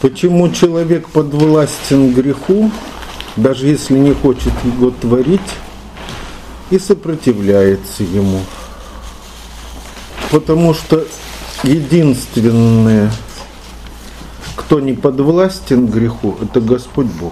Почему человек подвластен греху, даже если не хочет его творить, и сопротивляется ему? Потому что единственное, кто не подвластен греху, это Господь Бог.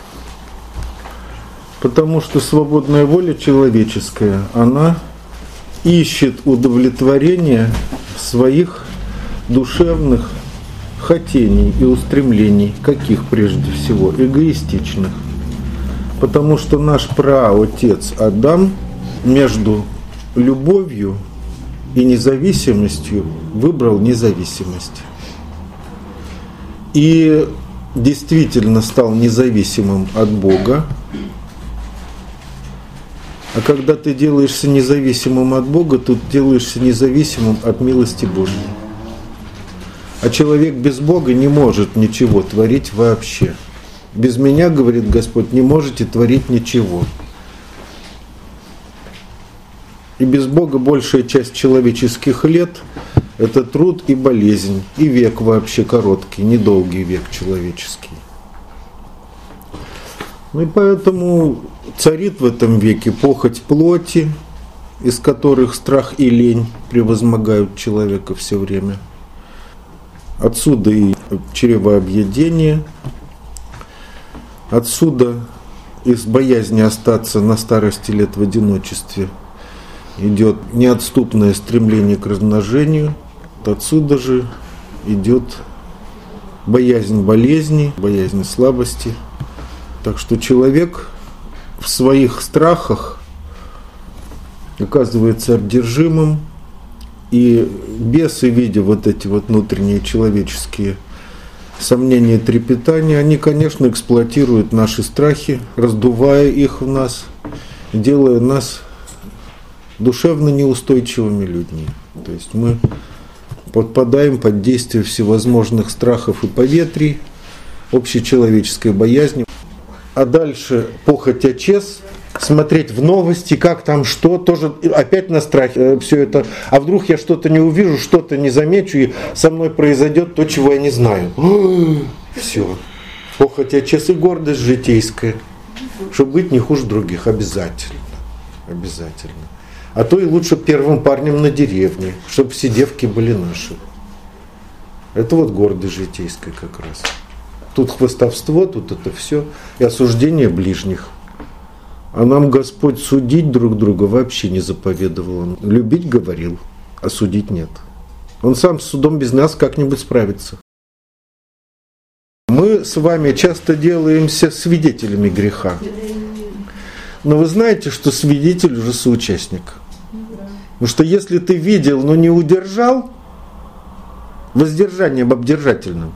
Потому что свободная воля человеческая, она ищет удовлетворения своих душевных хотений и устремлений. Каких прежде всего? Эгоистичных. Потому что наш праотец Адам между любовью и независимостью выбрал независимость. И действительно стал независимым от Бога. А когда ты делаешься независимым от Бога, то делаешься независимым от милости Божьей. А человек без Бога не может ничего творить вообще. Без меня, говорит Господь, не можете творить ничего. И без Бога большая часть человеческих лет – это труд и болезнь, и век вообще короткий, недолгий век человеческий. Ну и поэтому царит в этом веке похоть плоти, из которых страх и лень превозмогают человека все время. Отсюда и чревообъедение, отсюда из боязни остаться на старости лет в одиночестве идет неотступное стремление к размножению, отсюда же идет боязнь болезни, боязнь слабости. Так что человек в своих страхах оказывается одержимым, и бесы, видя вот эти вот внутренние человеческие сомнения и трепетания, они, конечно, эксплуатируют наши страхи, раздувая их в нас, делая нас душевно неустойчивыми людьми. То есть мы подпадаем под действие всевозможных страхов и поветрий, общечеловеческой боязни. А дальше похоть очес, смотреть в новости, как там что, тоже опять на страхе все это. А вдруг я что-то не увижу, что-то не замечу, и со мной произойдет то, чего я не знаю. Все. Похоть очес и гордость житейская, чтобы быть не хуже других, обязательно. Обязательно. А то и лучше первым парнем на деревне, чтобы все девки были наши. Это вот гордость житейская как раз. Тут хвастовство, тут это все, и осуждение ближних. А нам Господь судить друг друга вообще не заповедовал. Он любить говорил, а судить нет. Он сам с судом без нас как-нибудь справится. Мы с вами часто делаемся свидетелями греха. Но вы знаете, что свидетель уже соучастник. Потому что если ты видел, но не удержал, воздержанием обдержательным,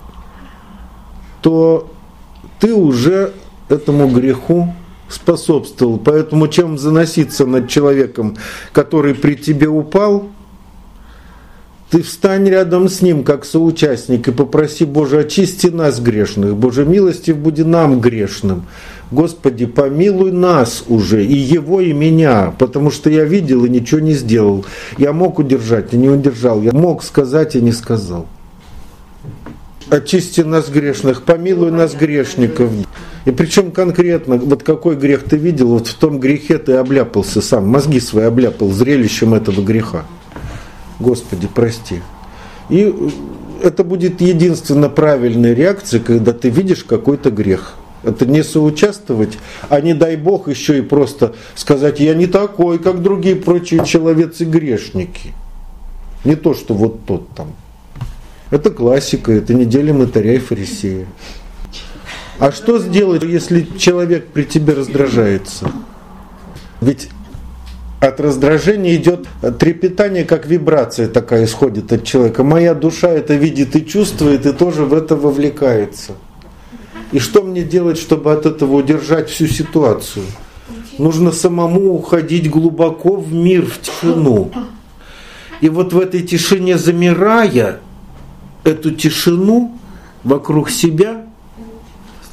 то ты уже этому греху способствовал. Поэтому чем заноситься над человеком, который при тебе упал, ты встань рядом с ним, как соучастник, и попроси: Боже, очисти нас грешных, Боже, милостив буди нам грешным. Господи, помилуй нас уже, и его, и меня, потому что я видел и ничего не сделал. Я мог удержать и не удержал, я мог сказать и не сказал. Очисти нас грешных, помилуй нас грешников. И причем конкретно, вот какой грех ты видел, вот в том грехе ты обляпался сам, мозги свои обляпал зрелищем этого греха. Господи, прости. И это будет единственно правильная реакция, когда ты видишь какой-то грех. Это не соучаствовать, а не дай Бог еще и просто сказать: я не такой, как другие прочие человецы грешники. Не то, что вот тот там. Это классика, это неделя мытаря и фарисея. А что сделать, если человек при тебе раздражается? Ведь от раздражения идет трепетание, как вибрация такая исходит от человека. Моя душа это видит и чувствует, и тоже в это вовлекается. И что мне делать, чтобы от этого удержать всю ситуацию? Нужно самому уходить глубоко в мир, в тишину. И вот в этой тишине, замирая, эту тишину вокруг себя,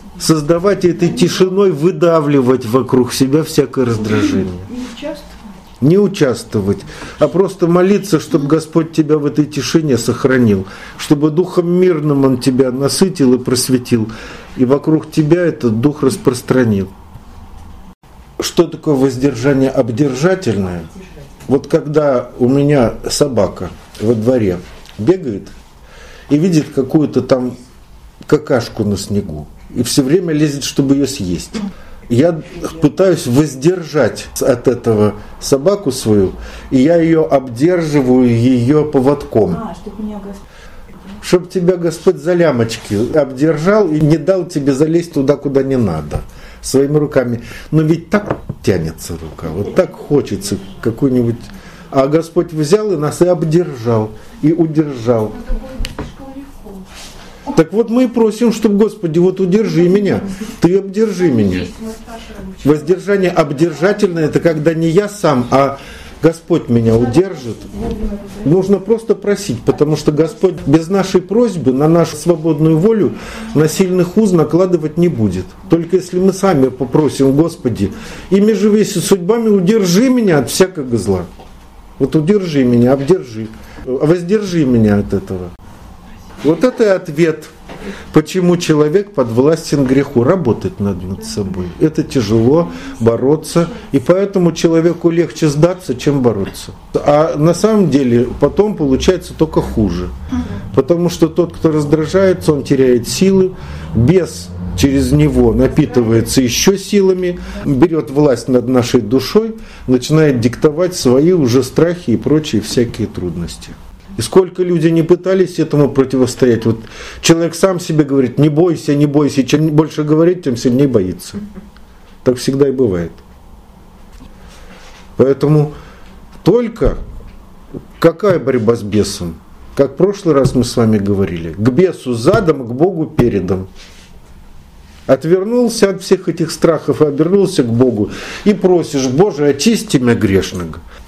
создавать этой тишиной, выдавливать вокруг себя всякое раздражение. не участвовать, а просто молиться, чтобы Господь тебя в этой тишине сохранил, чтобы духом мирным Он тебя насытил и просветил, и вокруг тебя этот дух распространил. Что такое воздержание обдержательное? Вот когда у меня собака во дворе бегает и видит какую-то там какашку на снегу, и все время лезет, чтобы ее съесть. Я пытаюсь воздержать от этого собаку свою, и я ее обдерживаю ее поводком. Чтобы тебя Господь за лямочки обдержал и не дал тебе залезть туда, куда не надо, своими руками. Но ведь так тянется рука, вот так хочется какую-нибудь... А Господь взял и нас и обдержал, и удержал. Так вот мы и просим, чтобы, Господи, вот удержи меня, Ты обдержи меня. Воздержание обдержательное – это когда не я сам, а Господь меня удержит. Нужно просто просить, потому что Господь без нашей просьбы на нашу свободную волю насильных уз накладывать не будет. Только если мы сами попросим, Господи, ими же весь судьбами удержи меня от всякого зла. Вот удержи меня, обдержи, воздержи меня от этого. Вот это и ответ, почему человек подвластен греху, работать надо над собой. Это тяжело, бороться, и поэтому человеку легче сдаться, чем бороться. А на самом деле потом получается только хуже. Потому что тот, кто раздражается, он теряет силы, бес через него напитывается еще силами, берет власть над нашей душой, начинает диктовать свои уже страхи и прочие всякие трудности. И сколько люди не пытались этому противостоять. Вот человек сам себе говорит, не бойся, не бойся. И чем больше говорит, тем сильнее боится. Так всегда и бывает. Поэтому только какая борьба с бесом? Как в прошлый раз мы с вами говорили. К бесу задом, к Богу передом. Отвернулся от всех этих страхов и обернулся к Богу. И просишь, Боже, очисти меня грешного.